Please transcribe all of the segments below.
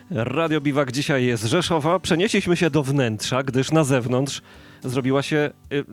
Radio Biwak dzisiaj jest z Rzeszowa. Przenieśliśmy się do wnętrza, gdyż na zewnątrz zrobiła się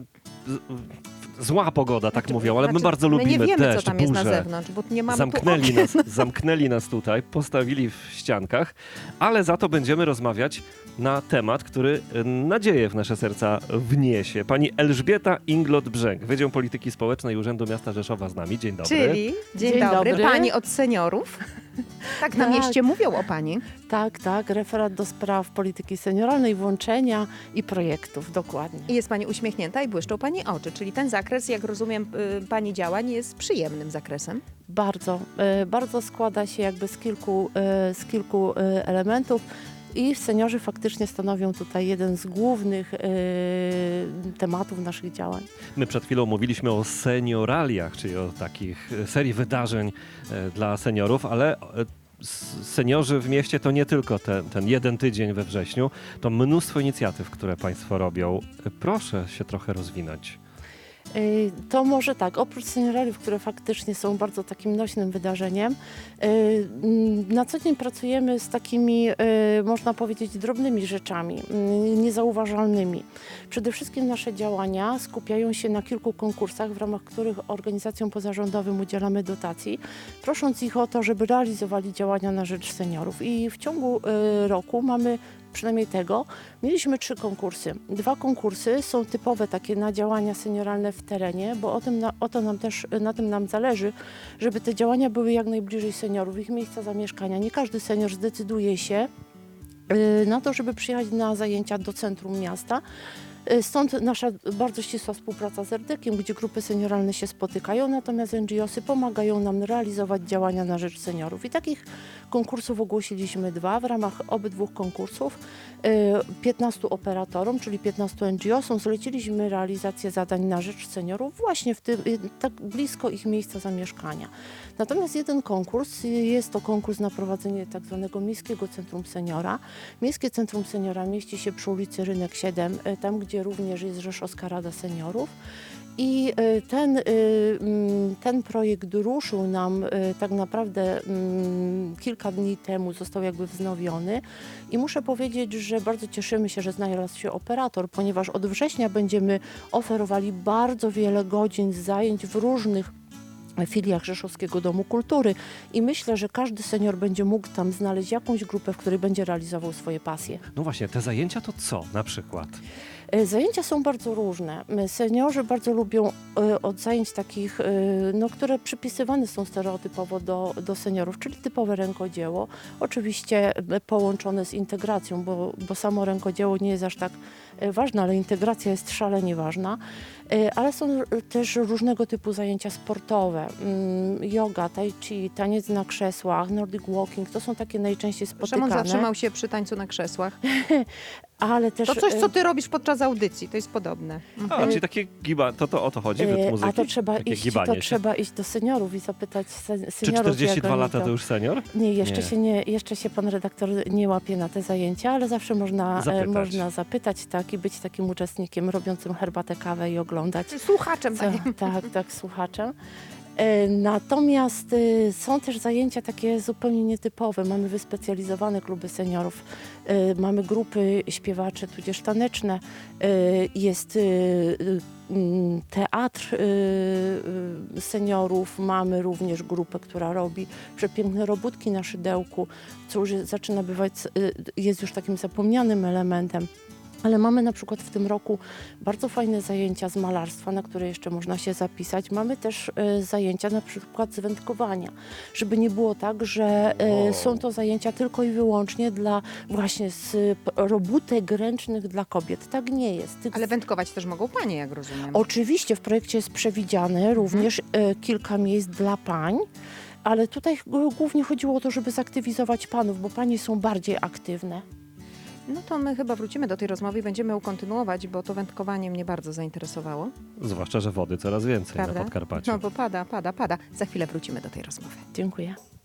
zła pogoda, tak mówią, ale my bardzo lubimy nie wiemy, deszcz, co tam jest burzę. na zewnątrz, bo nie mamy tu okien. Zamknęli nas tutaj, postawili w ściankach, ale za to będziemy rozmawiać na temat, który nadzieję w nasze serca wniesie. Pani Elżbieta Inglot-Brzęk, Wydział Polityki Społecznej Urzędu Miasta Rzeszowa z nami. Dzień dobry. Czyli, dzień dobry, pani od seniorów. Tak na mieście mówią o pani. Tak, referat do spraw polityki senioralnej, włączenia i projektów, dokładnie. I jest pani uśmiechnięta i błyszczą pani oczy, czyli ten zakres, jak rozumiem, pani działań jest przyjemnym zakresem. Bardzo składa się jakby z kilku elementów. I seniorzy faktycznie stanowią tutaj jeden z głównych tematów naszych działań. My przed chwilą mówiliśmy o senioraliach, czyli o takich serii wydarzeń dla seniorów, ale seniorzy w mieście to nie tylko ten jeden tydzień we wrześniu, to mnóstwo inicjatyw, które państwo robią. Proszę się trochę rozwinąć. To może tak, oprócz senioraliów, które faktycznie są bardzo takim nośnym wydarzeniem, na co dzień pracujemy z takimi, można powiedzieć, drobnymi rzeczami, niezauważalnymi. Przede wszystkim nasze działania skupiają się na kilku konkursach, w ramach których organizacjom pozarządowym udzielamy dotacji, prosząc ich o to, żeby realizowali działania na rzecz seniorów. I w ciągu roku mamy przynajmniej mieliśmy 3 konkursy. 2 konkursy są typowe takie na działania senioralne w terenie, bo na tym nam zależy, żeby te działania były jak najbliżej seniorów, ich miejsca zamieszkania. Nie każdy senior zdecyduje się na to, żeby przyjechać na zajęcia do centrum miasta. Stąd nasza bardzo ścisła współpraca z RDK-iem, gdzie grupy senioralne się spotykają, natomiast NGO-sy pomagają nam realizować działania na rzecz seniorów. I takich konkursów ogłosiliśmy 2. W ramach obydwu konkursów 15 operatorom, czyli 15 NGO-som zleciliśmy realizację zadań na rzecz seniorów właśnie tak blisko ich miejsca zamieszkania. Natomiast jeden konkurs, jest to konkurs na prowadzenie tak zwanego Miejskiego Centrum Seniora. Miejskie Centrum Seniora mieści się przy ulicy Rynek 7, tam gdzie również jest Rzeszowska Rada Seniorów. I ten projekt ruszył nam tak naprawdę kilka dni temu, został jakby wznowiony i muszę powiedzieć, że bardzo cieszymy się, że znalazł się operator, ponieważ od września będziemy oferowali bardzo wiele godzin zajęć w różnych filiach Rzeszowskiego Domu Kultury i myślę, że każdy senior będzie mógł tam znaleźć jakąś grupę, w której będzie realizował swoje pasje. No właśnie, te zajęcia to co na przykład? Zajęcia są bardzo różne. Seniorzy bardzo lubią od zajęć takich, które przypisywane są stereotypowo do seniorów, czyli typowe rękodzieło. Oczywiście połączone z integracją, bo samo rękodzieło nie jest aż tak ważne, ale integracja jest szalenie ważna. Ale są też różnego typu zajęcia sportowe. Yoga, tai chi, taniec na krzesłach, nordic walking, to są takie najczęściej spotykane. Szymon zatrzymał się przy tańcu na krzesłach. Ale też, To coś, co ty robisz podczas audycji, to jest podobne. Czyli takie to o to chodzi, muzyki? A to trzeba iść do seniorów i zapytać seniorów. Czy 42 lata to już senior? Nie, jeszcze się pan redaktor nie łapie na te zajęcia, ale zawsze można zapytać, tak, i być takim uczestnikiem, robiącym herbatę, kawę i oglądać. Słuchaczem. Tak, słuchaczem. Natomiast są też zajęcia takie zupełnie nietypowe. Mamy wyspecjalizowane kluby seniorów, mamy grupy śpiewacze, tudzież taneczne, jest teatr seniorów, mamy również grupę, która robi przepiękne robótki na szydełku, co już zaczyna bywać, jest już takim zapomnianym elementem. Ale mamy na przykład w tym roku bardzo fajne zajęcia z malarstwa, na które jeszcze można się zapisać. Mamy też zajęcia na przykład z wędkowania, żeby nie było tak, że są to zajęcia tylko i wyłącznie dla właśnie z robótek ręcznych dla kobiet. Tak nie jest. Ale wędkować też mogą panie, jak rozumiem. Oczywiście w projekcie jest przewidziane również kilka miejsc dla pań. Ale tutaj głównie chodziło o to, żeby zaktywizować panów, bo panie są bardziej aktywne. No to my chyba wrócimy do tej rozmowy i będziemy ją kontynuować, bo to wędkowanie mnie bardzo zainteresowało. Zwłaszcza, że wody coraz więcej Prawda? na Podkarpaciu. No bo pada. Za chwilę wrócimy do tej rozmowy. Dziękuję.